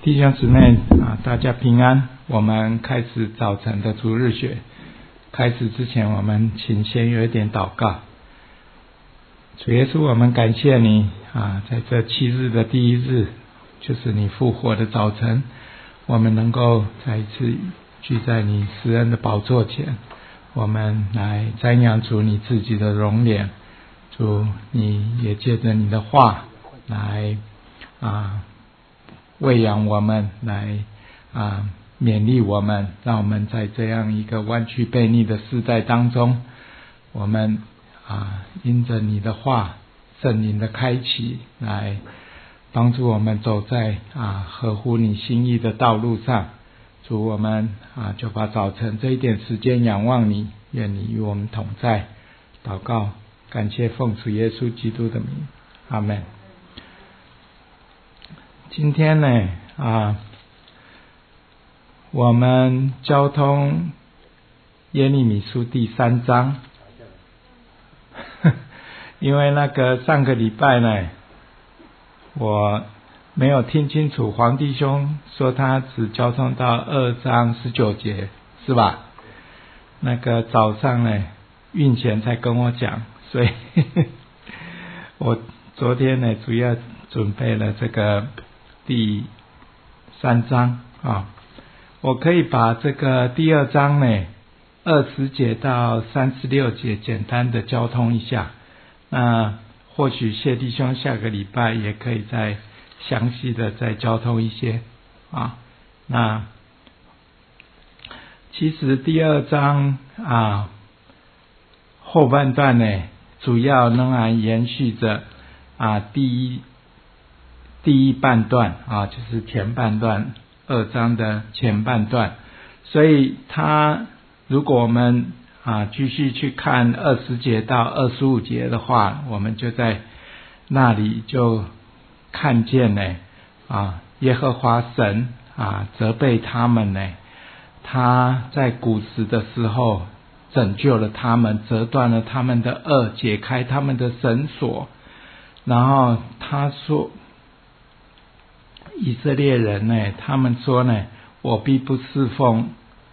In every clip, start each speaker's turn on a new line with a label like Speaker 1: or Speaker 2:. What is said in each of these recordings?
Speaker 1: 弟兄姊妹大家平安。我们开始早晨的主日学。开始之前，我们请先有一点祷告。主耶稣，我们感谢你在这7日的第1日，就是你复活的早晨，我们能够再一次聚在你施恩的宝座前，我们来瞻仰主你自己的容脸。主，你也借着你的话来喂养我们，来勉励我们，让我们在这样一个弯曲悖逆的时代当中，我们因着你的话圣灵的开启，来帮助我们走在合乎你心意的道路上。主，我们就把早晨这一点时间仰望你，愿你与我们同在。祷告感谢奉主耶稣基督的名，阿们。今天呢我们交通耶利米书第3章因为上个礼拜呢我没有听清楚，黄弟兄说他只交通到2章19节是吧？早上呢运前才跟我讲，所以我昨天呢主要准备了这个第3章我可以把这个第2章呢20节到36节简单的交通一下。那或许谢弟兄下个礼拜也可以再详细的再交通一些那其实第2章后半段呢主要仍然延续着第一半段就是前半段2章的前半段。所以如果我们继续去看20节到25节的话，我们就在那里就看见呢耶和华神责备他们呢，他在古时的时候拯救了他们，折断了他们的恶，解开他们的绳索。然后他说以色列人呢，他们说呢，我必不侍奉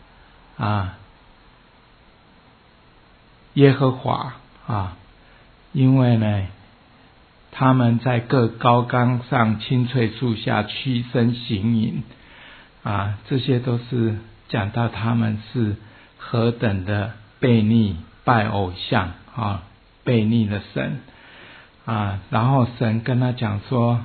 Speaker 1: 耶和华因为呢他们在各高冈上青翠树下屈身行淫这些都是讲到他们是何等的悖逆，拜偶像悖逆了神然后神跟他讲说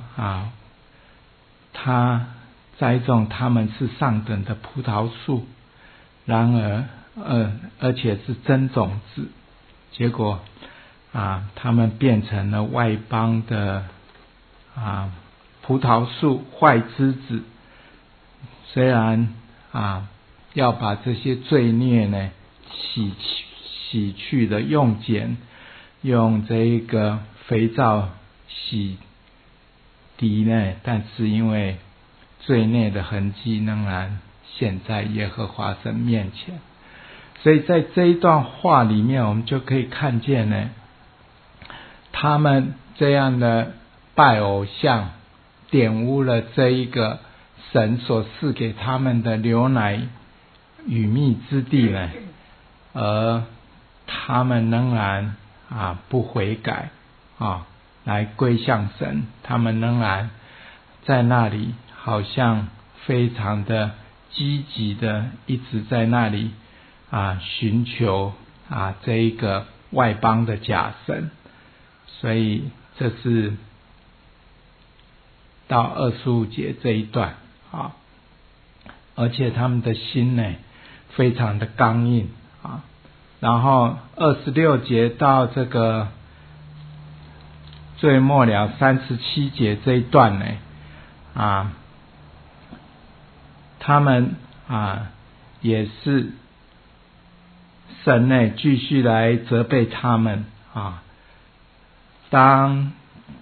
Speaker 1: 他栽种他们是上等的葡萄树，然而且是真种子，结果他们变成了外邦的葡萄树，坏枝子。虽然要把这些罪孽呢洗去的，用这个肥皂洗涤呢，但是因为罪孽的痕迹仍然现在耶和华神面前。所以在这一段话里面，我们就可以看见呢，他们这样的拜偶像玷污了这一个神所赐给他们的流奶与蜜之地呢，而他们仍然不悔改来归向神，他们仍然在那里好像非常的积极的一直在那里寻求这一个外邦的假神。所以这是到25节这一段而且他们的心呢非常的刚硬然后26节到这个最末了37节这一段呢他们也是神呢继续来责备他们当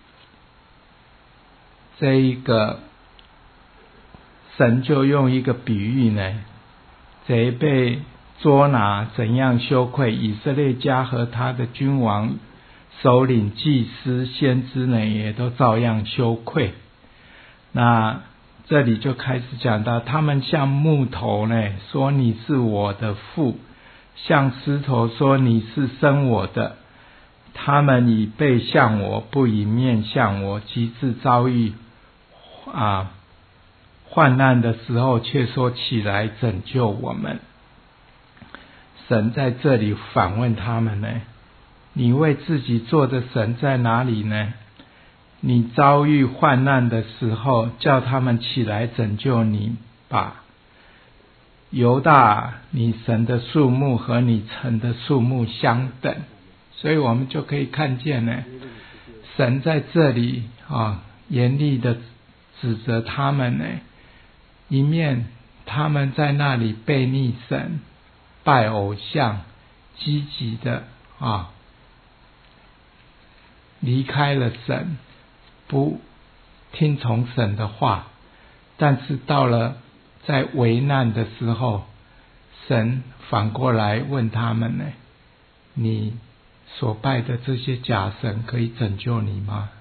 Speaker 1: 这一个神就用一个比喻呢，贼被捉拿怎样羞愧，以色列家和他的君王、首领、祭司、先知呢也都照样羞愧。那这里就开始讲到，他们像木头呢，说你是我的父；像石头说你是生我的。他们以背向我，不以面向我，及至遭遇患难的时候，却说起来拯救我们。神在这里反问他们呢，你为自己做的神在哪里呢？你遭遇患难的时候，叫他们起来拯救你吧。犹大，你神的数目和你城的数目相等。所以我们就可以看见呢，神在这里严厉的指责他们呢，一面他们在那里背逆神，拜偶像，积极的离开了神，不听从神的话，但是到了在危难的时候，神反过来问他们呢，你所拜的这些假神可以拯救你吗？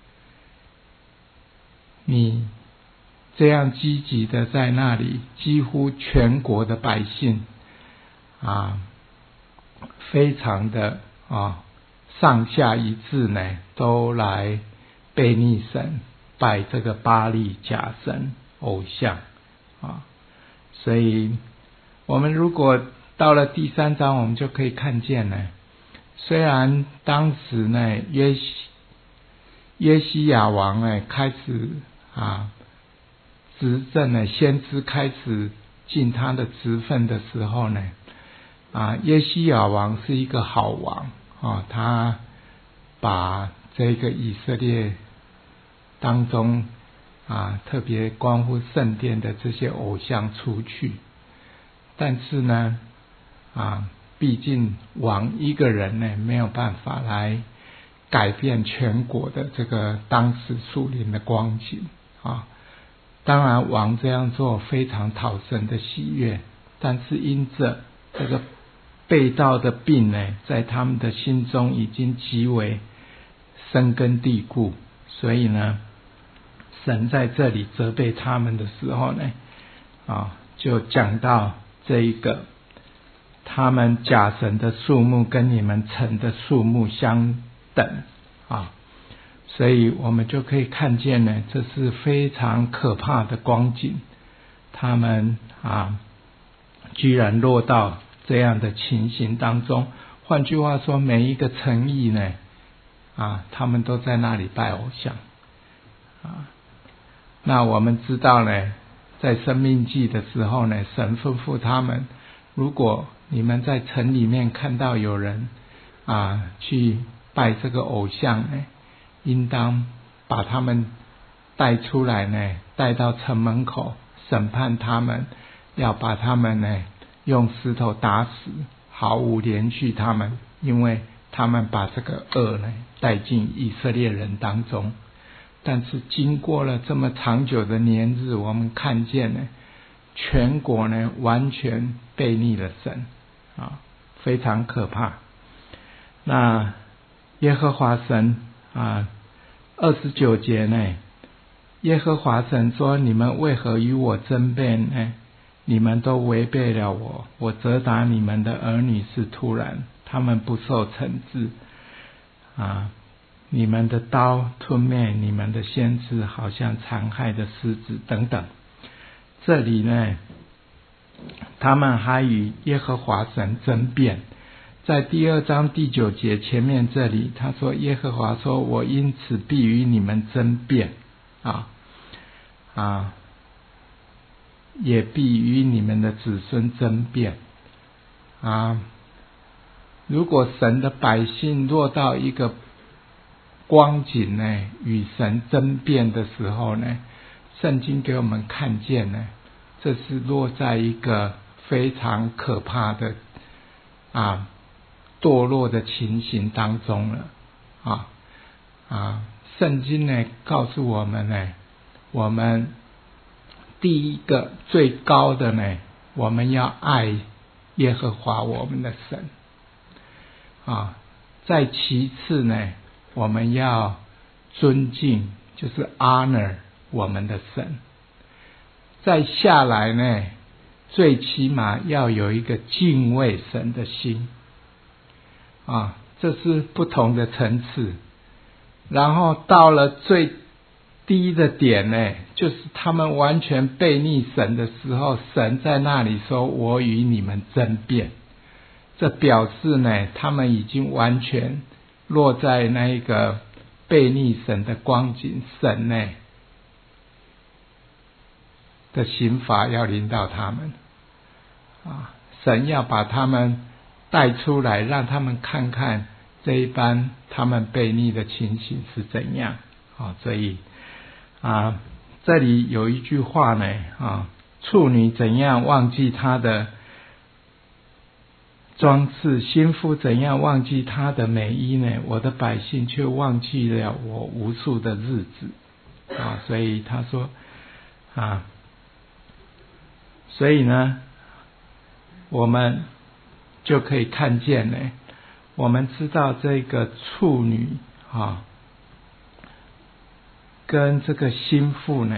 Speaker 1: 你这样积极的在那里，几乎全国的百姓非常的上下一致呢，都来背逆神，拜这个巴力假神偶像所以我们如果到了第3章，我们就可以看见呢，虽然当时呢约西亚王呢开始执政呢，先知开始尽他的职分的时候呢，约西亚王是一个好王他把这个以色列当中特别关乎圣殿的这些偶像除去，但是呢毕竟王一个人呢没有办法来改变全国的这个当时属灵的光景当然王这样做非常讨神的喜悦，但是因着这个背道的病呢，在他们的心中已经极为深根蒂固，所以呢神在这里责备他们的时候呢就讲到这一个他们假神的数目跟你们城的数目相等所以我们就可以看见呢，这是非常可怕的光景，他们居然落到这样的情形当中。换句话说，每一个城邑呢他们都在那里拜偶像那我们知道呢，在申命记的时候呢，神吩咐他们，如果你们在城里面看到有人去拜这个偶像呢，应当把他们带出来呢，带到城门口审判他们，要把他们呢用石头打死，毫无连续他们，因为他们把这个恶呢带进以色列人当中。但是经过了这么长久的年日，我们看见呢，全国呢完全背逆了神非常可怕。那耶和华神29节呢，耶和华神说，你们为何与我争辩呢？你们都违背了我，我责打你们的儿女是突然，他们不受惩治你们的刀吞灭你们的先知，好像残害的狮子等等。这里呢，他们还与耶和华神争辩。在第2章第9节前面这里，他说耶和华说，我因此必与你们争辩也必与你们的子孙争辩如果神的百姓落到一个光景呢，与神争辩的时候呢，圣经给我们看见呢，这是落在一个非常可怕的堕落的情形当中了圣经呢告诉我们呢，我们第一个最高的呢，我们要爱耶和华我们的神再其次呢，我们要尊敬，就是 honor 我们的神再下来呢，最起码要有一个敬畏神的心啊，这是不同的层次。然后到了最低的点呢，就是他们完全背逆神的时候，神在那里说：“我与你们争辩。”这表示呢，他们已经完全落在那一个背逆神的光景，神呢的刑罚要临到他们啊！神要把他们带出来，让他们看看这一般他们背逆的情形是怎样啊！所以啊，这里有一句话呢啊，处女怎样忘记她的装饰，心腹怎样忘记他的美衣呢？我的百姓却忘记了我无数的日子啊！所以他说啊，所以呢，我们就可以看见呢，我们知道这个处女啊，跟这个心腹呢，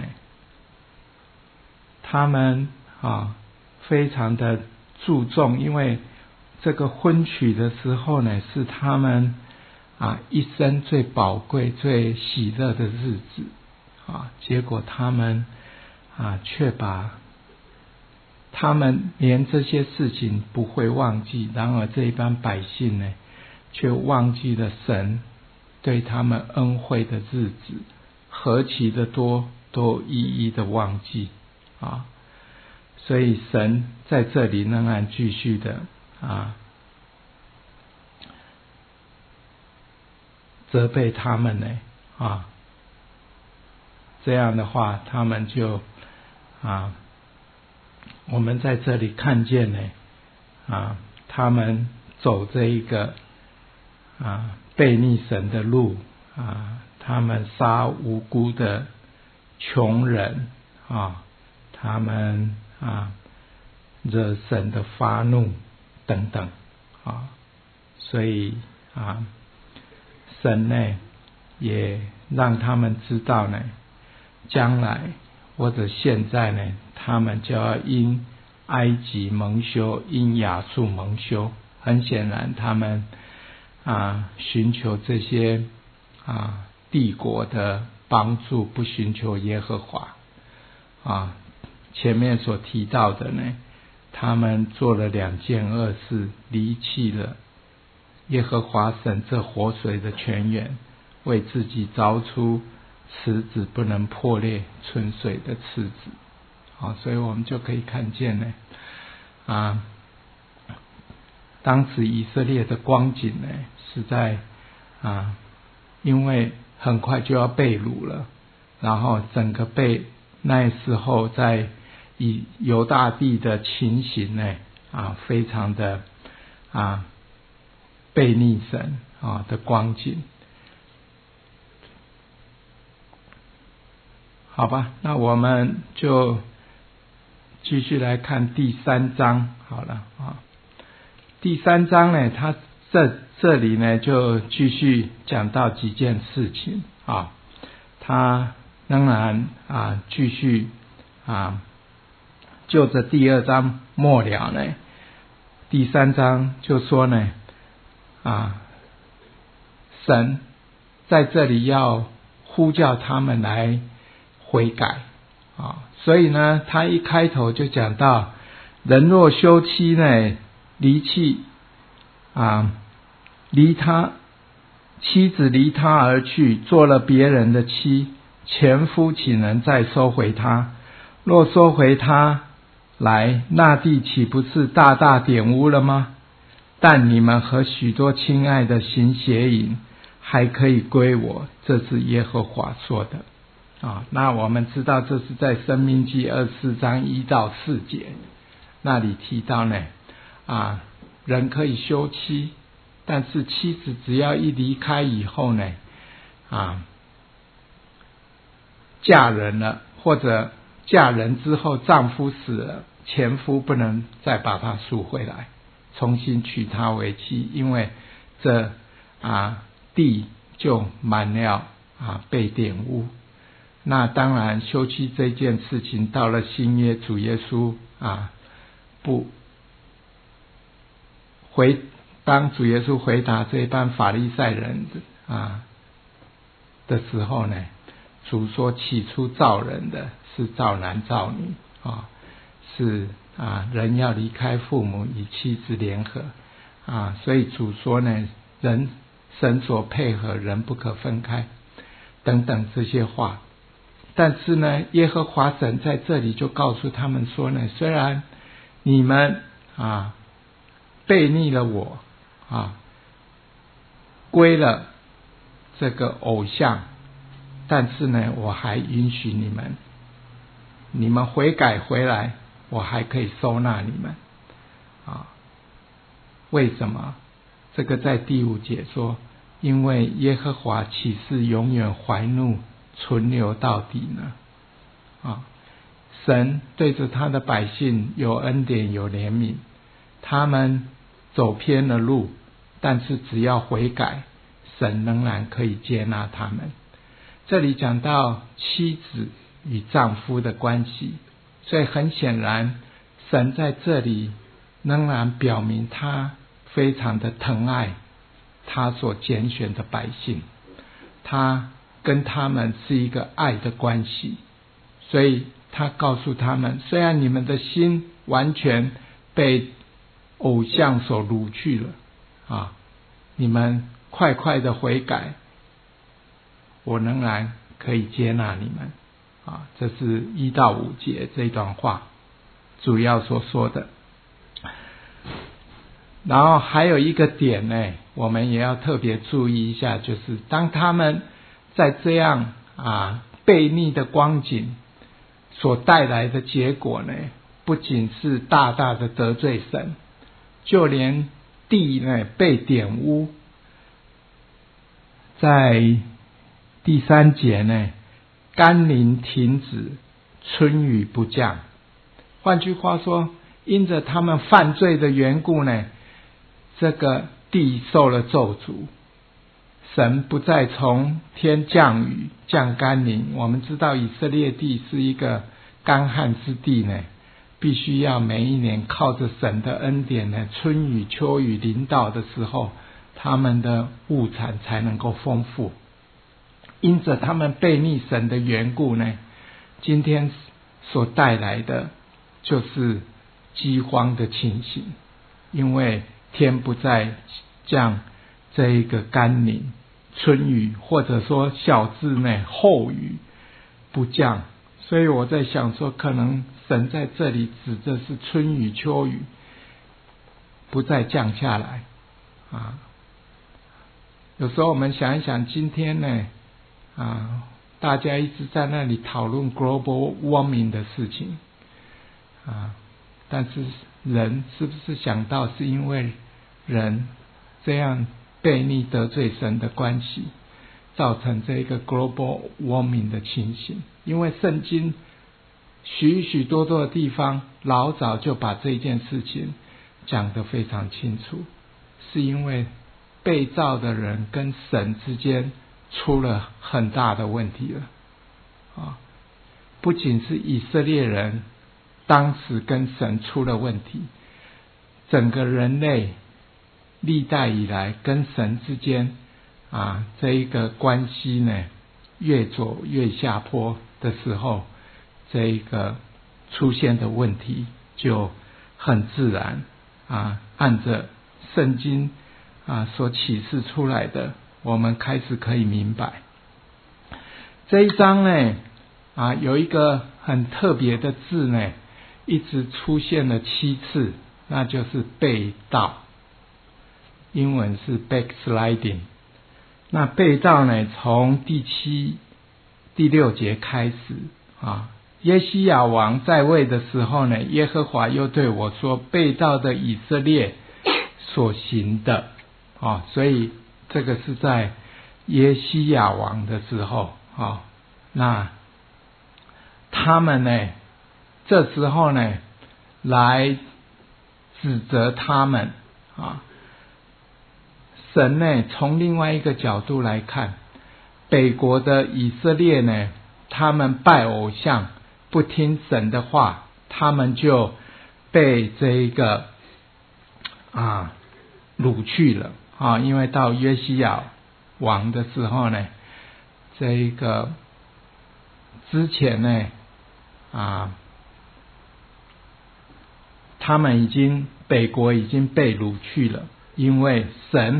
Speaker 1: 他们啊非常的注重，因为这个婚娶的时候呢，是他们一生最宝贵、最喜乐的日子啊。结果他们却把他们连这些事情不会忘记，然而这一般百姓呢，却忘记了神对他们恩惠的日子，何其的多，都一一的忘记啊。所以神在这里仍然继续的责备他们呢这样的话他们就我们在这里看见呢他们走这一个背逆神的路他们杀无辜的穷人他们惹神的发怒等等所以神呢也让他们知道呢，将来或者现在呢，他们就要因埃及蒙羞，因亚述蒙羞。很显然他们寻求这些帝国的帮助，不寻求耶和华前面所提到的呢，他们做了2件恶事，离弃了耶和华神这活水的泉源，为自己凿出池子不能破裂存水的池子所以我们就可以看见呢当时以色列的光景呢，实在因为很快就要被掳了，然后整个那时候在犹大地的情形呢非常的背逆神的光景。好吧，那我们就继续来看第3章好了第3章呢，它这里呢就继续讲到几件事情它仍然继续就着第2章末了呢，第3章就说呢神在这里要呼叫他们来悔改所以呢他一开头就讲到，人若休妻呢，离弃妻子离他而去，做了别人的妻，前夫岂能再收回他？若收回他来，那地岂不是大大玷污了吗？但你们和许多亲爱的行邪淫，还可以归我，这是耶和华说的那我们知道这是在申命记24章1到4节那里提到呢人可以休妻，但是妻子只要一离开以后呢嫁人了，或者嫁人之后丈夫死了，前夫不能再把她赎回来，重新娶她为妻，因为这地就满了被玷污。 那当然休妻这件事情到了新约，主耶稣当主耶稣回答这一班法利赛人的时候呢，主说起初造人的是造男造女是人要离开父母与妻子联合所以主说呢，神所配合人不可分开等等这些话。但是呢，耶和华神在这里就告诉他们说呢，虽然你们背逆了我归了这个偶像，但是呢，我还允许你们悔改回来，我还可以收纳你们为什么？这个在第5节说，因为耶和华岂是永远怀怒存留到底呢？神对着他的百姓有恩典有怜悯，他们走偏了路，但是只要悔改，神仍然可以接纳他们。这里讲到妻子与丈夫的关系，所以很显然神在这里仍然表明他非常的疼爱他所拣选的百姓，他跟他们是一个爱的关系，所以他告诉他们，虽然你们的心完全被偶像所掳去了你们快快的悔改，我仍然可以接纳你们这是1到5节这段话主要所说的。然后还有一个点呢，我们也要特别注意一下，就是当他们在这样悖逆的光景所带来的结果呢，不仅是大大的得罪神，就连地呢被玷污。在第3节呢，甘霖停止，春雨不降。换句话说，因着他们犯罪的缘故呢，这个地受了咒诅，神不再从天降雨降甘霖。我们知道以色列地是一个干旱之地呢，必须要每一年靠着神的恩典呢，春雨秋雨临到的时候，他们的物产才能够丰富。因着他们悖逆神的缘故呢，今天所带来的就是饥荒的情形，因为天不再降这一个甘霖，春雨或者说小字呢后雨不降。所以我在想说，可能神在这里指的是春雨秋雨不再降下来有时候我们想一想，今天呢大家一直在那里讨论 global warming 的事情但是人是不是想到是因为人这样悖逆得罪神的关系，造成这个 global warming 的情形？因为圣经许许多多的地方老早就把这件事情讲得非常清楚，是因为被造的人跟神之间出了很大的问题了不仅是以色列人当时跟神出了问题，整个人类历代以来跟神之间这一个关系呢越走越下坡的时候，这一个出现的问题就很自然按着圣经所启示出来的，我们开始可以明白。这一章呢有一个很特别的字呢，一直出现了7次，那就是背道，英文是 backsliding。 那背道呢，从第7、第6节开始耶西亚王在位的时候呢，耶和华又对我说，背道的以色列所行的所以这个是在耶西亚王的时候那他们呢这时候呢来指责他们神呢从另外一个角度来看，北国的以色列呢他们拜偶像，不听神的话，他们就被这一个掳去了因为到约西亚王的时候呢，这一个之前呢他们北国已经被掳去了，因为神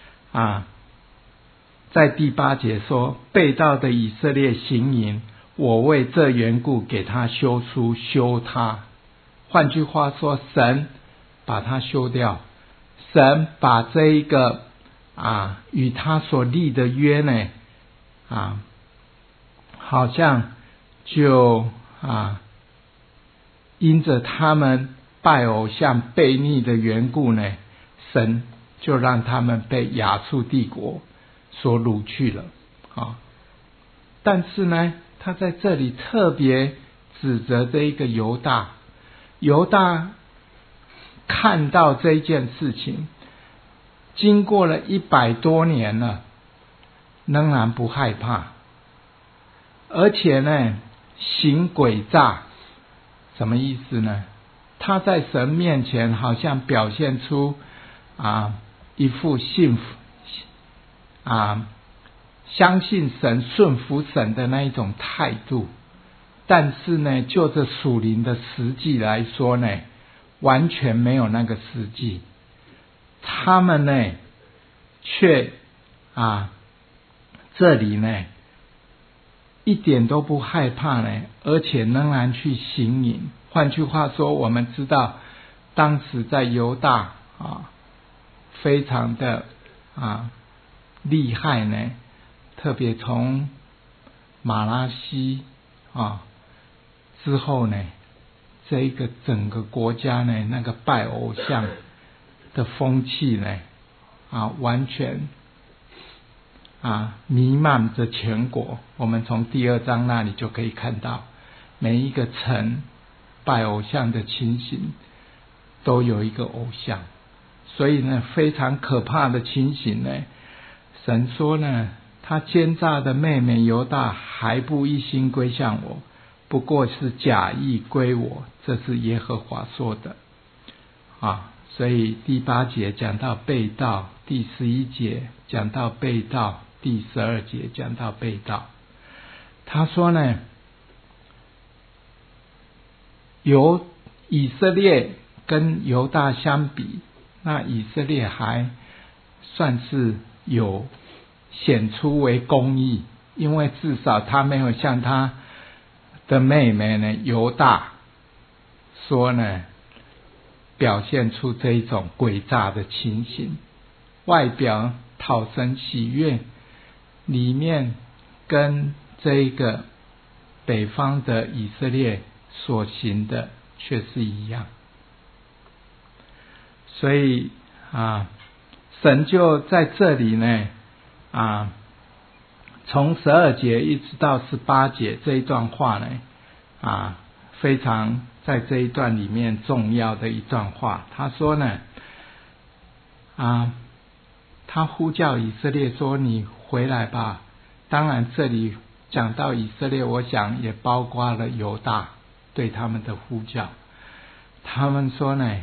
Speaker 1: 在第8节说，被盗的以色列行淫，我为这缘故给他休书休他。换句话说，神把他休掉，神把这一个与他所立的约呢好像就因着他们拜偶像悖逆的缘故呢，神就让他们被亚述帝国所掳去了但是呢，他在这里特别指责这一个犹大看到这一件事情，经过了100多年了，仍然不害怕，而且呢行诡诈。什么意思呢？他在神面前好像表现出一副信服相信神顺服神的那一种态度，但是呢就着属灵的实际来说呢，完全没有那个实际。他们呢却这里呢一点都不害怕呢，而且仍然去行淫。换句话说，我们知道当时在犹大非常的厉害呢，特别从马拉西之后呢，这一个整个国家呢，那个拜偶像的风气呢完全弥漫着全国。我们从第2章那里就可以看到，每一个城拜偶像的情形都有一个偶像，所以呢非常可怕的情形呢，神说呢，他奸诈的妹妹犹大还不一心归向我，不过是假意归我，这是耶和华说的所以第8节讲到被盗，第11节讲到被盗，第12节讲到被盗。他说呢，以色列跟犹大相比，那以色列还算是有显出为公义，因为至少他没有像他的妹妹呢犹大说呢表现出这一种诡诈的情形，外表讨神喜悦，里面跟这一个北方的以色列所行的却是一样。所以神就在这里呢从12节一直到18节这一段话呢非常在这一段里面重要的一段话。他说呢他呼叫以色列说，你回来吧。当然这里讲到以色列，我想也包括了犹大对他们的呼叫。他们说呢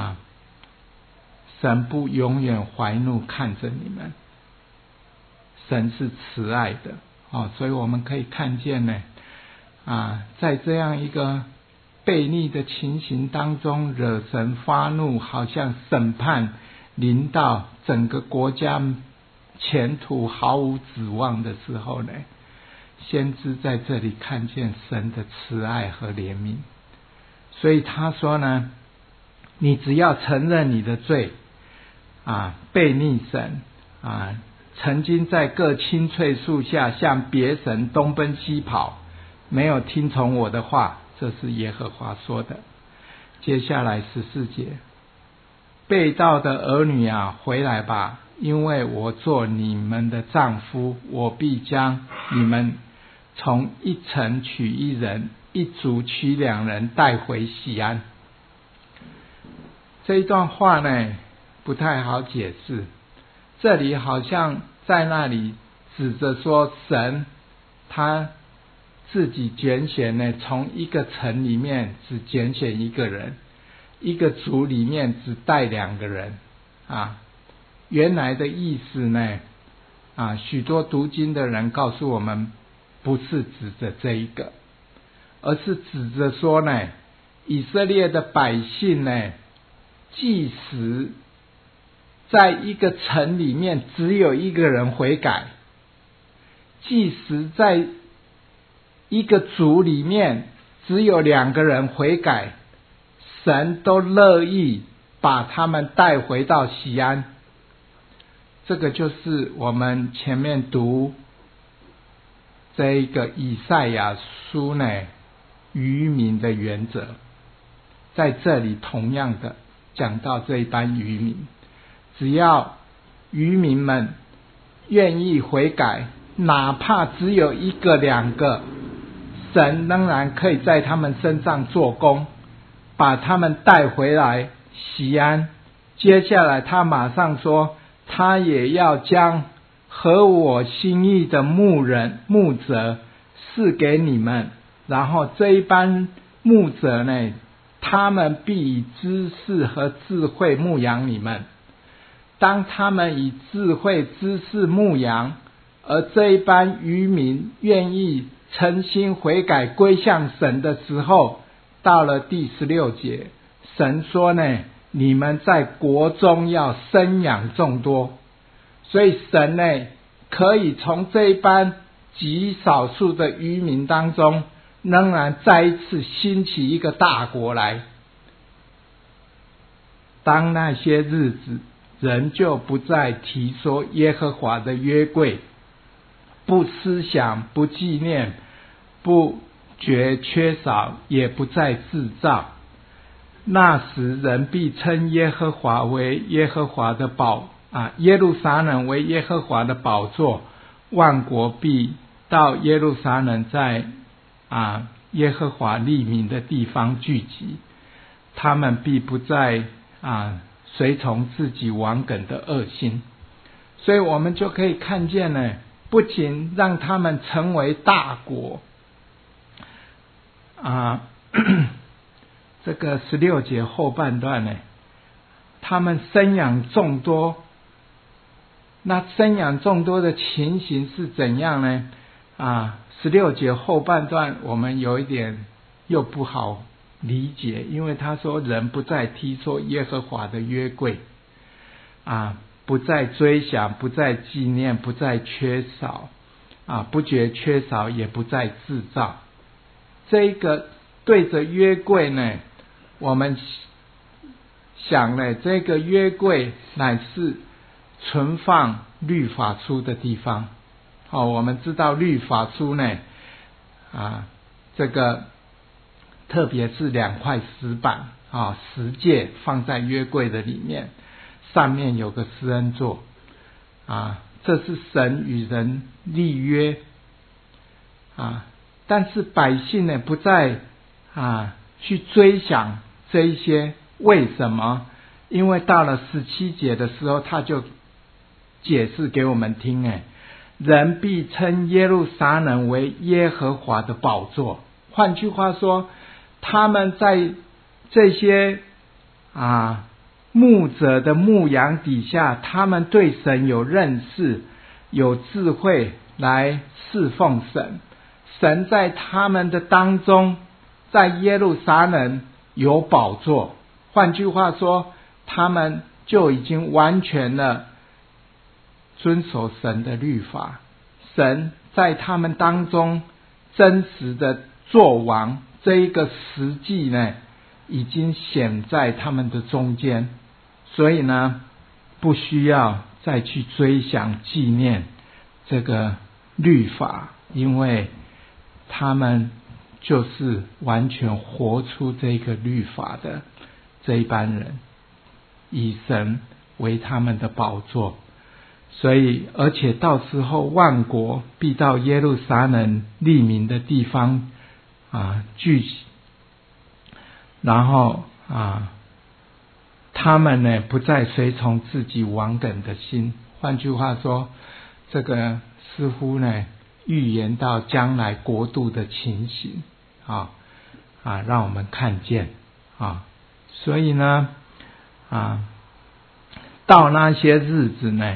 Speaker 1: 神不永远怀怒看着你们，神是慈爱的所以我们可以看见呢在这样一个悖逆的情形当中，惹神发怒，好像审判临到整个国家前途毫无指望的时候呢，先知在这里看见神的慈爱和怜悯。所以他说呢，你只要承认你的罪悖逆神曾经在各青翠树下向别神东奔西跑，没有听从我的话，这是耶和华说的。接下来14节，被盗的儿女回来吧，因为我做你们的丈夫，我必将你们从一城取一人，一族取2人带回锡安。这一段话呢不太好解释，这里好像在那里指着说神他自己拣选呢，从一个城里面只拣选一个人，一个族里面只带2个人啊。原来的意思呢啊，许多读经的人告诉我们，不是指着这一个，而是指着说呢，以色列的百姓呢，即使在一个城里面只有一个人悔改，即使在一个族里面只有2个人悔改，神都乐意把他们带回到锡安。这个就是我们前面读这一个以赛亚书呢，渔民的原则，在这里同样的讲到这一班渔民，只要渔民们愿意悔改，哪怕只有1个2个，神仍然可以在他们身上做工，把他们带回来锡安。接下来他马上说，他也要将合我心意的牧者赐给你们，然后这一班牧者呢，他们必以知识和智慧牧养你们。当他们以智慧知识牧养，而这一班渔民愿意诚心悔改归向神的时候，到了第16节，神说呢，你们在国中要生养众多。所以神呢，可以从这一班极少数的渔民当中，仍然再一次兴起一个大国来。当那些日子，人就不再提说耶和华的约柜，不思想，不纪念，不觉缺少，也不再制造。那时人必称耶和华为耶和华的耶路撒冷为耶和华的宝座，万国必到耶路撒冷，在耶和华立名的地方聚集。他们必不再随从自己顽梗的恶心。所以我们就可以看见呢，不仅让他们成为大国这个16节后半段呢，他们生养众多。那生养众多的情形是怎样呢？16节后半段我们有一点又不好理解，因为他说人不再提说耶和华的约柜不再追想，不再纪念，不再缺少不觉缺少，也不再制造。这个对着约柜呢，我们想呢，这个约柜乃是存放律法书的地方。我们知道律法书呢这个特别是2块石板十诫放在约柜的里面，上面有个施恩座这是神与人立约但是百姓呢，不再去追想这一些。为什么？因为到了17节的时候，他就解释给我们听人必称耶路撒冷为耶和华的宝座。换句话说，他们在这些牧者的牧养底下，他们对神有认识，有智慧来侍奉神。神在他们的当中，在耶路撒冷有宝座。换句话说，他们就已经完全了遵守神的律法。神在他们当中真实的作王，这一个实际呢，已经显在他们的中间。所以呢，不需要再去追想纪念这个律法，因为他们就是完全活出这个律法的这一班人，以神为他们的宝座。所以而且到时候万国必到耶路撒冷立名的地方聚集，然后他们呢，不再随从自己顽梗的心。换句话说，这个似乎呢， 预言到将来国度的情形让我们看见所以呢到那些日子呢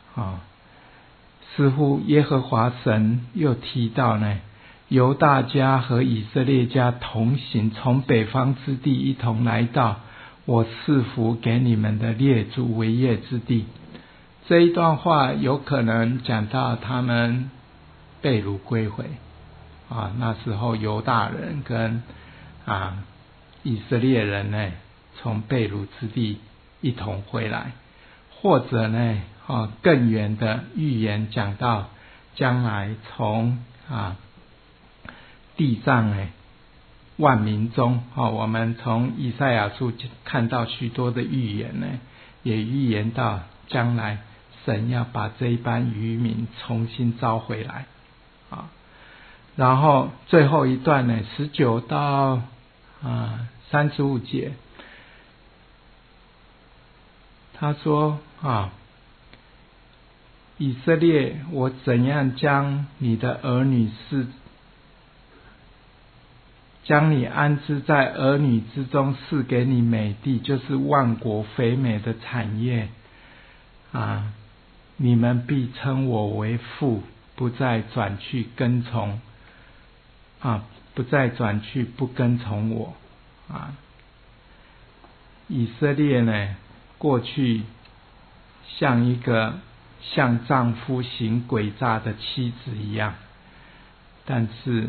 Speaker 1: 似乎耶和华神又提到呢，犹大家和以色列家同行，从北方之地一同来到我赐福给你们的列祖为业之地。这一段话有可能讲到他们被掳归回那时候犹大人跟以色列人呢从被掳之地一同回来，或者呢更远的预言讲到将来从地上万民中我们从以赛亚书看到许多的预言呢，也预言到将来神要把这一班渔民重新招回来然后最后一段呢19到35节，他说以色列，我怎样将你的儿女将你安置在儿女之中，赐给你美地，就是万国肥美的产业你们必称我为父，不再转去跟从不再转去不跟从我以色列呢过去像一个向丈夫行诡诈的妻子一样，但是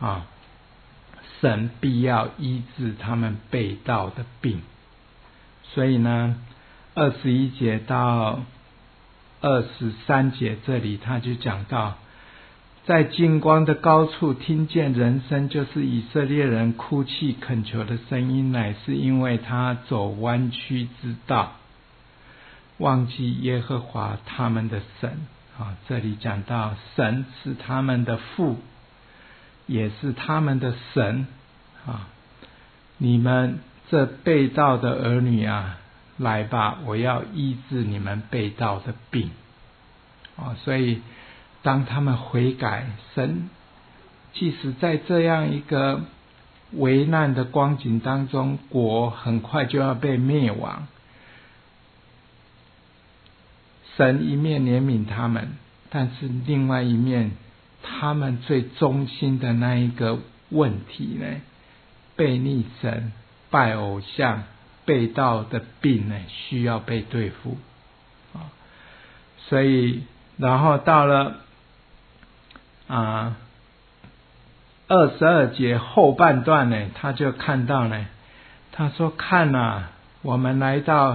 Speaker 1: 神必要医治他们背道的病。所以呢21节到23节这里他就讲到，在金光的高处听见人声，就是以色列人哭泣恳求的声音，乃是因为他走弯曲之道，忘记耶和华他们的神这里讲到神是他们的父，也是他们的神你们这背道的儿女来吧，我要医治你们背道的病所以当他们悔改，神即使在这样一个危难的光景当中，国很快就要被灭亡，神一面怜悯他们，但是另外一面他们最中心的那一个问题呢，悖逆神、拜偶像、背道的病呢，需要被对付所以然后到了22节后半段呢，他就看到呢，他说看我们来到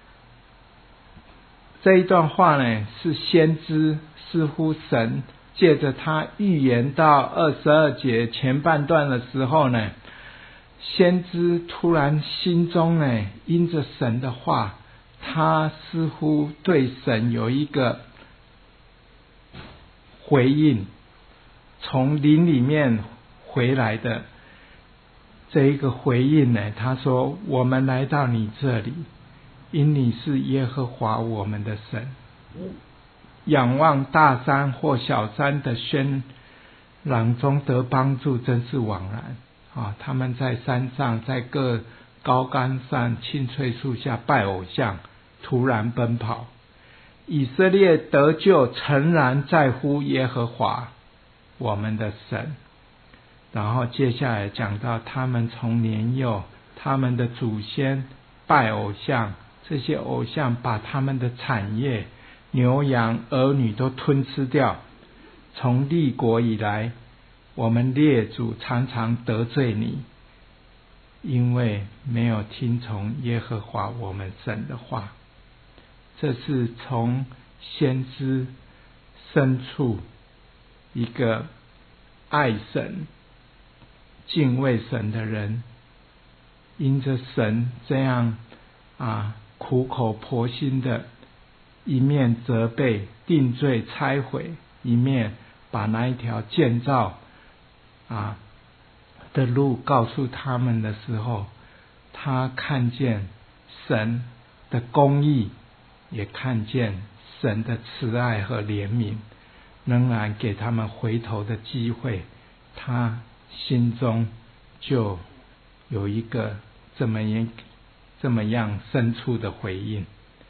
Speaker 1: 这一段话呢，是先知似乎神借着他预言到22节前半段的时候呢，先知突然心中呢因着神的话，他似乎对神有一个回应，从灵里面回来的这一个回应呢，他说我们来到你这里，因你是耶和华我们的神，仰望大山或小山的轩朗中得帮助，真是枉然他们在山上，在各高杆上、青翠树下拜偶像，突然奔跑。以色列得救诚然在乎耶和华我们的神。然后接下来讲到他们从年幼，他们的祖先拜偶像，这些偶像把他们的产业、牛羊儿女都吞吃掉。从立国以来，我们列祖常常得罪你，因为没有听从耶和华我们神的话。这是从先知深处一个爱神敬畏神的人，因着神这样苦口婆心的一面责备定罪拆毁，一面把那一条建造的路告诉他们的时候，他看见神的公义，也看见神的慈爱和怜悯， 仍然给他们回头的机会，他心中就有一个这么样深处的回应。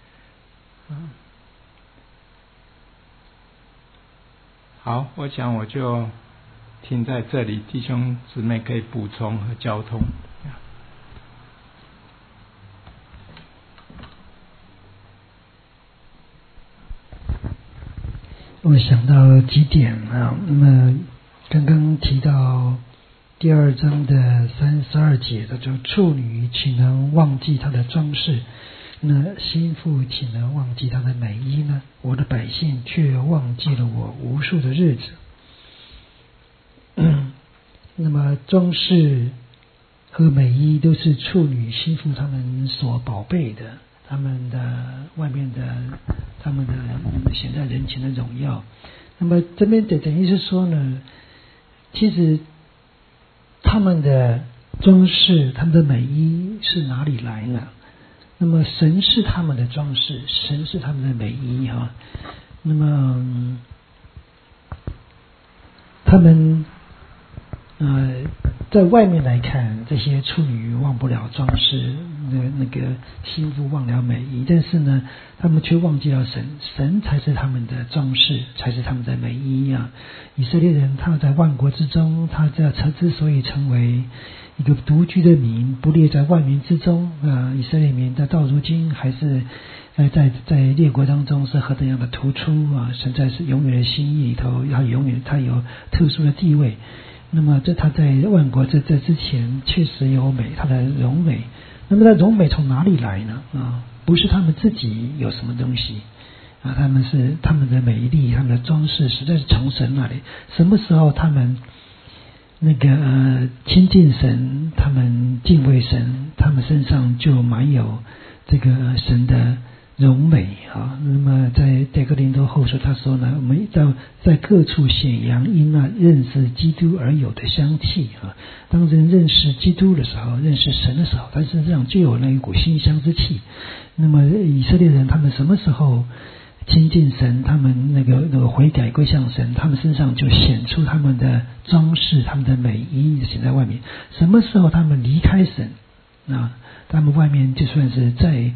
Speaker 1: 好，我想我就停在这里，弟兄姊妹可以补充和交通。
Speaker 2: 我想到几点啊，那么刚刚提到第2章的32节，他说处女岂能忘记她的装饰？那心腹岂能忘记她的美衣呢？我的百姓却忘记了我无数的日子。那么装饰和美衣都是处女心腹他们所宝贝的，他们的外面的，他们的显在人前的荣耀。那么这边的等于是说呢，其实他们的装饰，他们的美衣是哪里来呢？那么神是他们的装饰，神是他们的美衣哈。那么他们在外面来看，这些处女忘不了装饰，那个心腹忘了美衣，但是呢，他们却忘记了神，神才是他们的装饰，才是他们的美衣啊！以色列人他在万国之中，他之所以成为一个独居的民，不列在万民之中啊，以色列民到如今还是在列国当中是何等样的突出啊！神在是永远的心意里头，他有特殊的地位。那么他在万国这之前确实有美，他的荣美。那么他荣美从哪里来呢？不是他们自己有什么东西啊，他们的美丽，他们的装饰实在是从神那里。什么时候他们亲近神，他们敬畏神，他们身上就满有这个神的荣美啊。那么在哥林多后书他说呢，我们在各处显扬因那认识基督而有的香气啊。当人认识基督的时候，认识神的时候，他身上就有那一股馨香之气。那么以色列人他们什么时候亲近神，他们那个悔改归向神，他们身上就显出他们的装饰，他们的美衣显在外面。什么时候他们离开神啊，他们外面就算是在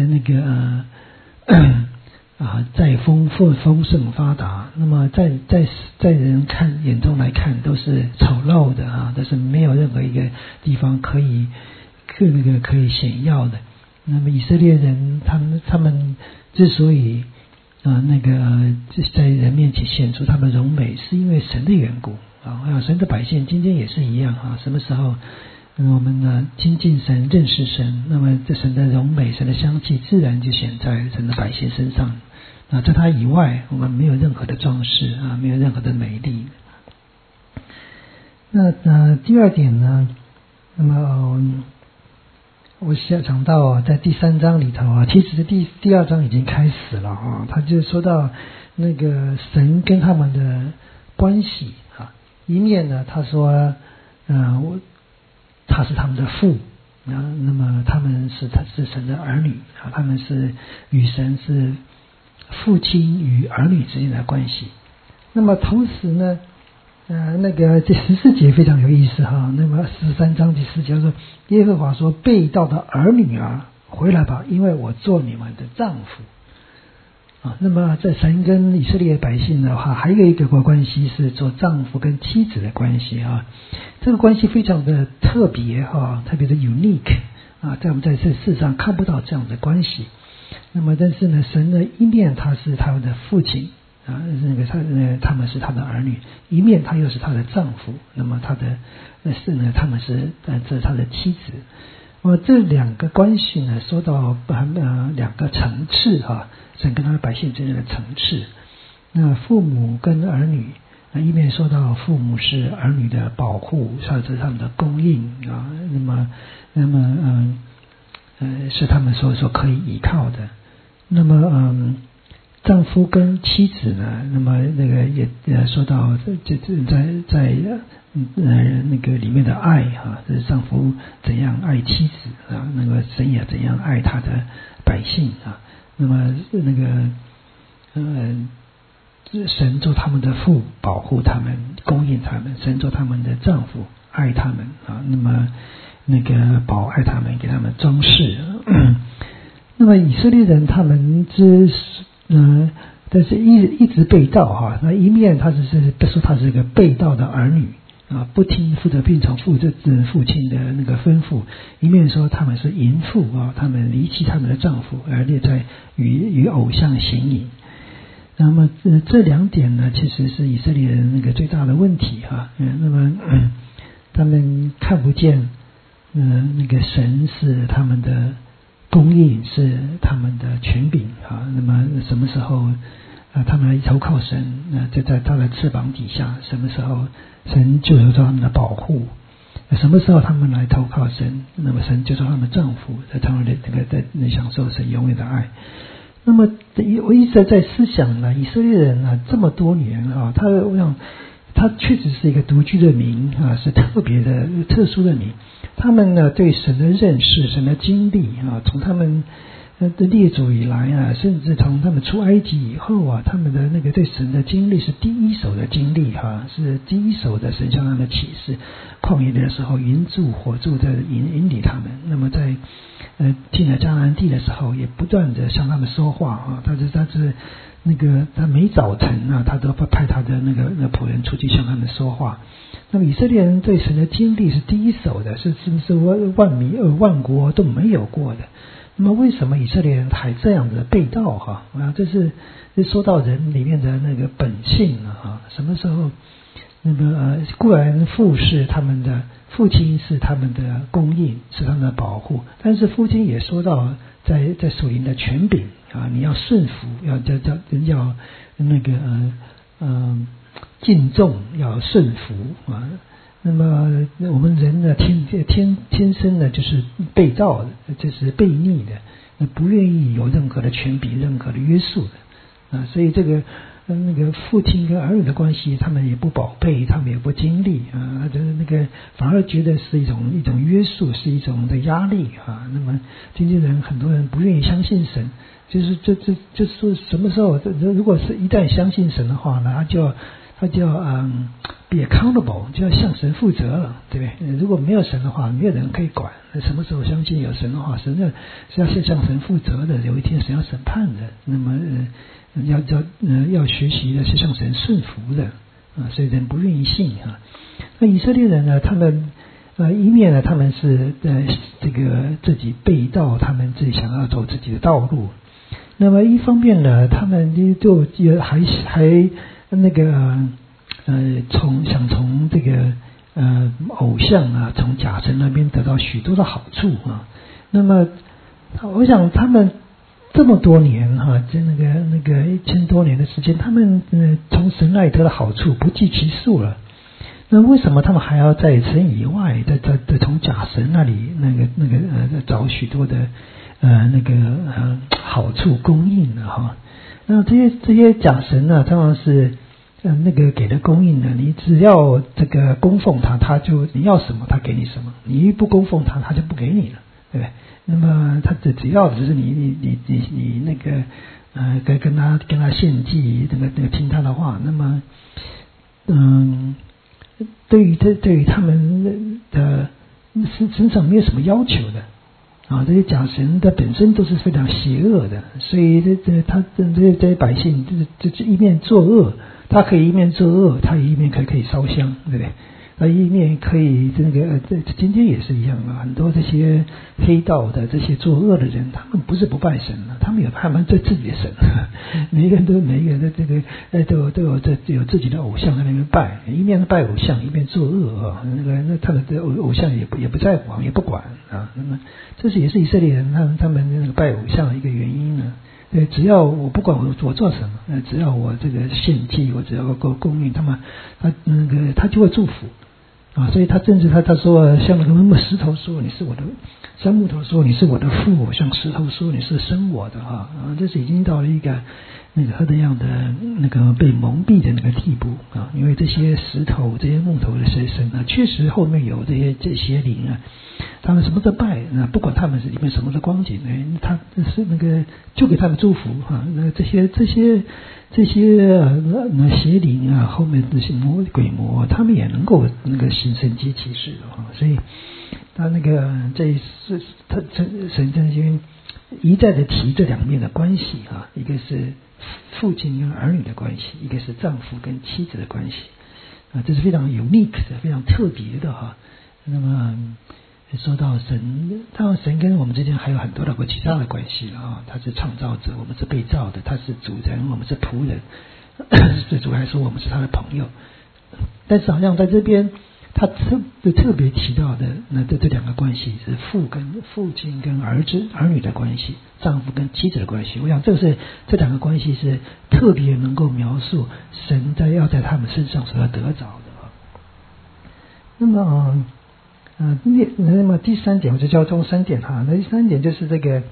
Speaker 2: 再丰盛发达，那么在人眼中来看都是丑陋的啊，但是没有任何一个地方可以显耀的。那么以色列人他们之所以在人面前显出他们荣美，是因为神的缘故啊。神的百姓今天也是一样啊，什么时候我们亲近神，认识神，那么这神的荣美，神的香气自然就显在神的百姓身上啊。在他以外，我们没有任何的装饰啊，没有任何的美丽。那第二点呢，那么我想到在第3章里头啊，其实第2章已经开始了啊，他就说到那个神跟他们的关系啊。一面呢，他说他是他们的父那么他是神的儿女啊，他们是与神是父亲与儿女之间的关系。那么同时呢，第14节非常有意思哈。那么13章第4节说，耶和华说：“被盗的儿女啊，回来吧，因为我做你们的丈夫。”那么在神跟以色列百姓的话，还有一个关系是做丈夫跟妻子的关系啊。这个关系非常的特别哈，特别的 unique 啊，在我们在这世上看不到这样的关系。那么但是呢，神呢一面他是他们的父亲啊，他们是他的儿女，一面他又是他的丈夫。那么他们是这是他的妻子。那么这两个关系呢，说到两个层次哈，神跟他的百姓之间的层次。那父母跟儿女，一面说到父母是儿女的保护，甚至他们的供应啊，那么是他们所可以依靠的。那么丈夫跟妻子呢，那么也说到在里面的爱哈，这是丈夫怎样爱妻子啊，那么神也怎样爱他的百姓啊。那么神做他们的父，保护他们，供应他们，神做他们的丈夫，爱他们啊，那么爱他们，给他们装饰。那么以色列人他们但是一直背道哈，那一面他说他是一个背道的儿女啊，不听负责并从父亲的那个吩咐，一面说他们是淫妇啊，他们离弃他们的丈夫，而列在与偶像行淫。那么这两点呢，其实是以色列人那个最大的问题哈。那么他们看不见那个神是他们的供应，是他们的权柄啊。那么什么时候他们投靠神，就在他的翅膀底下，什么时候神就有他们的保护，什么时候他们来投靠神，那么神就做他们丈夫，在他们的在享受神永远的爱。那么我一直在思想呢，以色列人这么多年我想他确实是一个独居的民是特别的特殊的民。他们呢对神的认识，神的经历从他们的列祖以来甚至从他们出埃及以后他们的那个对神的经历是第一手的经历是第一手的神向他们的启示。旷野的时候，云柱火柱在引领他们。那么在进了迦南地的时候，也不断的向他们说话他每早晨他都派他的那仆人出去向他们说话。那么以色列人对神的经历是第一手的，是万国都没有过的。那么为什么以色列人还这样的背道这是说到人里面的那个本性什么时候固然父是他们的父亲，是他们的供应，是他们的保护，但是父亲也说到在属灵的权柄你要顺服，要敬重，要顺服那么我们人呢天生呢就是背道的，就是悖逆的，不愿意有任何的权柄，任何的约束的所以这个父亲跟儿女的关系，他们也不宝贝，他们也不经历反而觉得是一种约束，是一种的压力那么今天人很多人不愿意相信神，就是说什么时候如果是一旦相信神的话呢，他就要be accountable， 就要向神负责了，对不对？如果没有神的话，没有人可以管。什么时候相信有神的话，神是要向神负责的，有一天神要审判的。那么要学习的是向神顺服的所以人不愿意信那以色列人呢，他们一面呢，他们是自己背道，他们自己想要走自己的道路。那么一方面呢，他们就还从这个偶像从假神那边得到许多的好处那么我想他们这么多年在1000多年的时间，他们从神那里得到好处不计其数了。那为什么他们还要在神以外再从假神那里找许多的好处供应呢那这些假神呢，当然是给的供应呢，你只要供奉他就你要什么他给你什么，你不供奉他就不给你了，对不对？那么他只要只是你跟他献祭，听他的话，那么对于他们的身上没有什么要求的这些假神的本身都是非常邪恶的，所以这些百姓就是一面作恶，他可以一面作恶，他一面可以烧香，对不对？他一面可以今天也是一样很多这些黑道的这些作恶的人，他们不是不拜神他们有他们自己的神每一个人都有自己的偶像在那边拜，一面拜偶像一面作恶他们的偶像也不在乎，也不管那么这也是以色列人他们拜偶像的一个原因呢。只要我不管我做什么只要我献祭，我只要够供应他就会祝福所以他甚至他说，像石头说你是我的，像木头说你是我的父，像石头说你是生我的这是已经到了一个何等样的被蒙蔽的地步因为这些石头这些木头的神确实后面有这些灵他们什么都拜，那不管他们是里面什么的光景，他是那个就给他们祝福哈。那这些邪灵啊，后面这些鬼魔，他们也能够那个行神迹奇事哈。所以他那个这是他神真君一再的提这两面的关系啊，一个是父亲跟儿女的关系，一个是丈夫跟妻子的关系啊，这是非常 unique 的，非常特别的哈。那么说到神，当然神跟我们之间还有很多的其他的关系了啊。他是创造者，我们是被造的；他是主人，我们是仆人。最主要来说，我们是他的朋友。但是好像在这边，他特别提到的那这两个关系是父亲跟儿女的关系，丈夫跟妻子的关系。我想这两个关系是特别能够描述神要在他们身上所要得着的。那么那么第三点，我就叫中3点哈。那第3点就是这个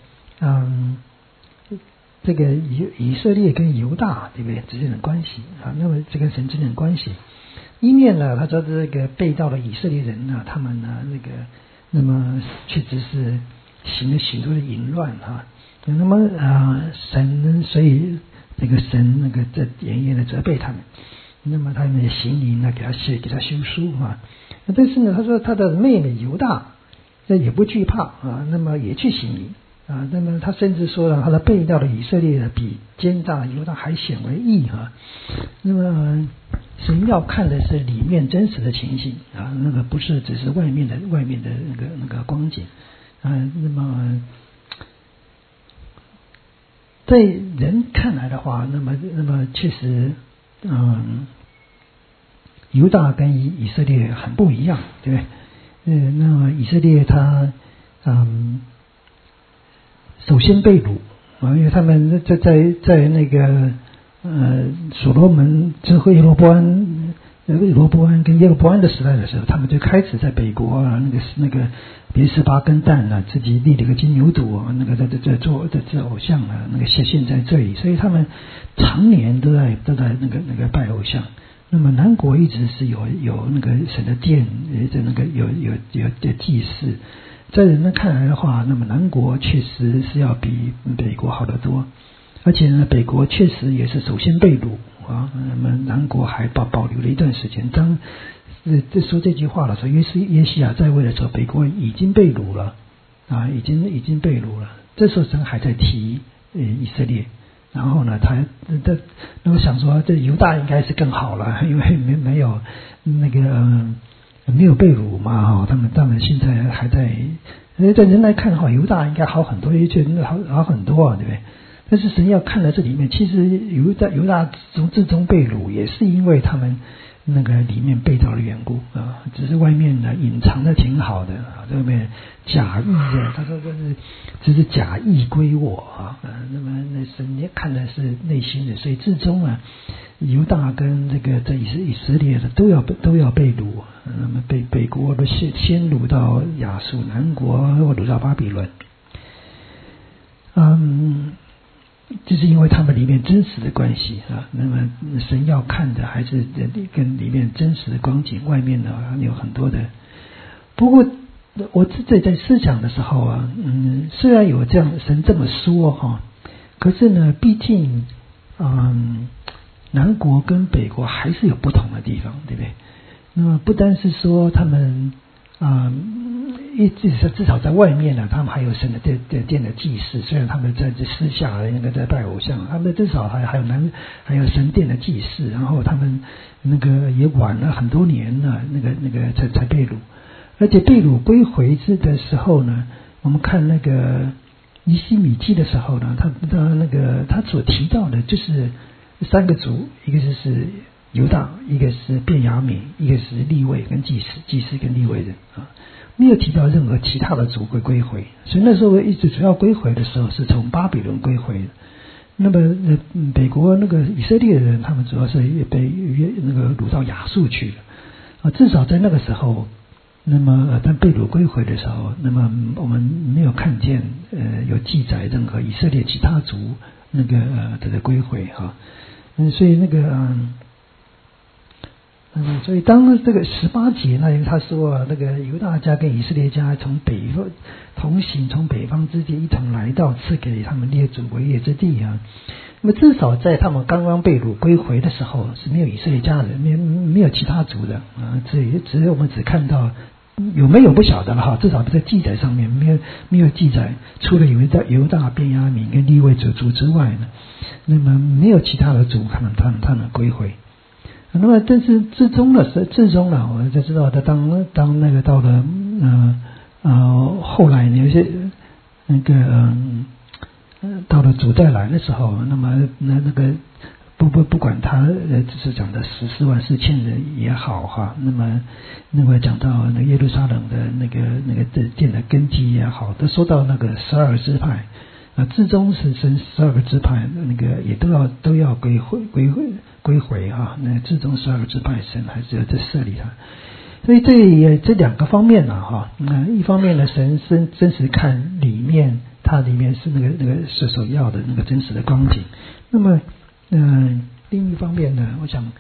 Speaker 2: 这个以色列跟犹大对不对之间的关系啊？那么这跟神之间的关系，一面呢，他说这个被盗的以色列人呢，他们呢那么确实是行了许多的淫乱哈。那么神所以这个神那个在严严的责备他们。那么他们的行礼呢，给他修书啊。但是呢，他说他的妹妹犹大这也不惧怕啊，那么也去行礼啊。那么他甚至说了，他的被盗的以色列比奸诈的犹大还显为义啊。那么神要看的是里面真实的情形啊，那个不是只是外面的那个光景啊。那么在人看来的话，那么确实犹大跟以色列很不一样，对不对？那么以色列他首先被掳啊，因为他们在那个所罗门之后罗波安跟耶罗波安的时代的时候，他们就开始在北国啊那个别是巴跟但啊，自己立了个金牛犊啊，那个在做偶像啊，那个现在这里，所以他们常年都在那个拜偶像。那么南国一直是有那个神的殿，在那个有祭祀，在人们看来的话，那么南国确实是要比北国好得多，而且呢，北国确实也是首先被掳啊，那么南国还保留了一段时间。当说这句话的时候，约西亚在位的时候，北国已经被掳了啊，已经被掳了。这时候神还在提以色列。然后呢，那我想说，这犹大应该是更好了，因为没有那个没有被掳嘛哈，他们现在还在人来看的话，犹大应该好很多，也觉得好很多啊，对不对？但是神要看到这里面，其实犹大从最终被掳，也是因为他们那个里面被盗的缘故啊，只是外面呢隐藏的挺好的啊，这边假意的，他说这是假意归我啊，那么那神也看的是内心的，所以最终啊，犹大跟这个在以色列的都要被掳，那么北国的先掳到亚述，南国掳到巴比伦，就是因为他们里面真实的关系啊，那么神要看的还是跟里面真实的光景，外面呢有很多的。不过我自己在思想的时候啊，虽然有这样神这么说哈，可是呢，毕竟南国跟北国还是有不同的地方，对不对？那么不单是说他们至少在外面呢，他们还有神的殿的祭祀。虽然他们在私下那个在拜偶像，他们至少还有神殿的祭祀。然后他们那个也晚了很多年了，那个才被掳。而且被掳归回的时候呢，我们看那个尼希米记的时候呢，他所提到的就是3个族，一个就是犹大，一个是便雅悯，一个是利未跟祭司跟利未人啊。没有提到任何其他的族会归回，所以那时候一直主要归回的时候是从巴比伦归回的。那么北国那个以色列人，他们主要是被那个掳到亚述去了啊。至少在那个时候，那么当被掳归回的时候，那么我们没有看见有记载任何以色列其他族那个的归回哈。所以那个所以当这个18节呢，他说那个犹大家跟以色列家从北方同行，从北方之地一同来到赐给他们列祖为业之地啊。那么至少在他们刚刚被掳归回的时候，是没有以色列家人，没有其他族的啊。只有我们只看到有没有不晓得了哈，至少在记载上面没有记载，除了犹大、便雅悯跟利未族之外呢，那么没有其他的族他们归回。那么，但是至终呢，我们就知道，他当那个到了后来有些那个到了主再来的时候，那么那个不管他只是讲的14万4千人也好哈，那么讲到那耶路撒冷的那个建的根基也好，都说到那个12个支派。至终是生12个支派，那个也都要归回啊。那至终12个支派神还是要在设立它，所以这两个方面呢哈。一方面呢，神真实看里面，它里面是那个是所要的那个真实的光景。那么另一方面呢，我想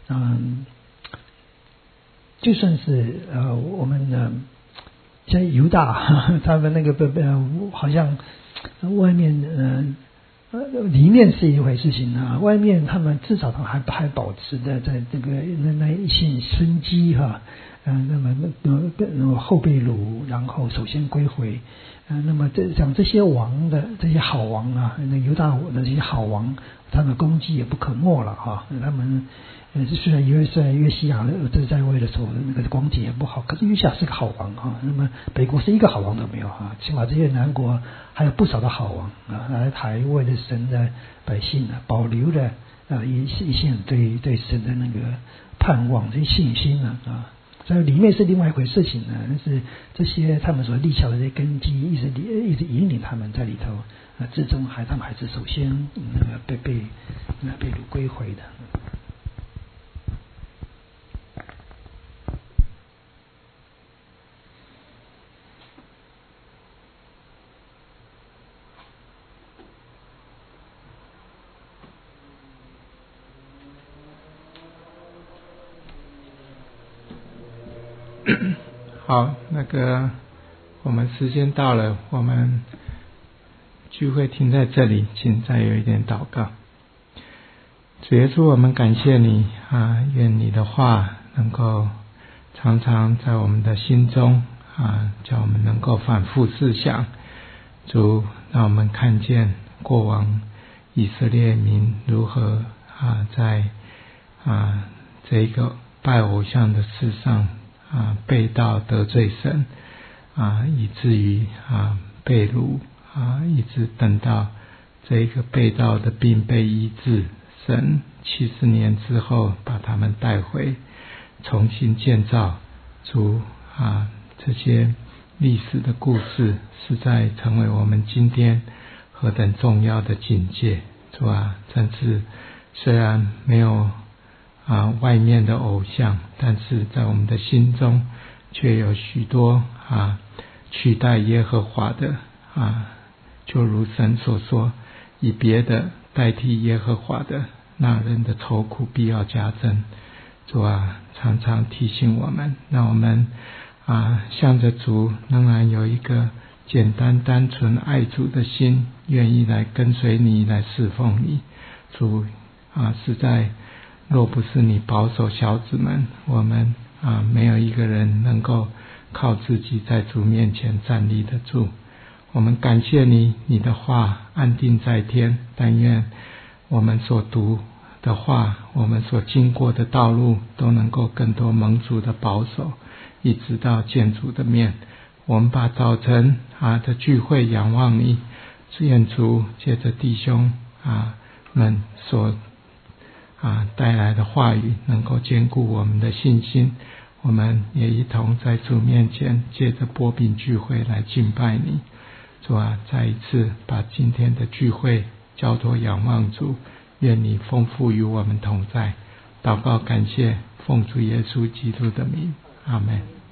Speaker 2: 就算是我们像犹大他们那个好像。外面里面是一回事情啊，外面他们至少还保持的在这个那一线生机哈，那么后被掳，然后首先归回，那么这些王的这些好王啊，那犹大的这些好王，他们功绩也不可没了哈，他们。虽然约西亚在位的时候那个光景也不好，可是约西亚是个好王哈。那么北国是一个好王都没有哈，起码这些南国还有不少的好王啊，还为了神的百姓保留了一线对神的那个盼望、这些信心啊。所以里面是另外一回事情呢，但是这些他们所立下的这些根基，一直引领他们在里头至终他们还是首先被掳归回的。
Speaker 1: 好，我们时间到了，我们聚会停在这里，请再有一点祷告。主耶稣，我们感谢你啊，愿你的话能够常常在我们的心中啊，叫我们能够反复思想。主，让我们看见过往以色列民如何在这个拜偶像的事上背道得罪神以至于被掳一直等到这个背道的病被医治，神70年之后把他们带回，重新建造。主这些历史的故事实在成为我们今天何等重要的警戒。主真是虽然没有外面的偶像，但是在我们的心中却有许多取代耶和华的就如神所说，以别的代替耶和华的，那人的愁苦必要加增。主常常提醒我们，让我们向着主仍然有一个简单单纯爱主的心，愿意来跟随你，来侍奉你。主实在若不是你保守小子们，我们没有一个人能够靠自己在主面前站立得住。我们感谢你，你的话安定在天，但愿我们所读的话，我们所经过的道路都能够更多蒙主的保守，一直到见主的面。我们把早晨的聚会仰望你，愿主借着弟兄们所带来的话语能够坚固我们的信心。我们也一同在主面前借着擘饼聚会来敬拜你。主再一次把今天的聚会交托仰望主，愿你丰富与我们同在。祷告感谢，奉主耶稣基督的名，阿们。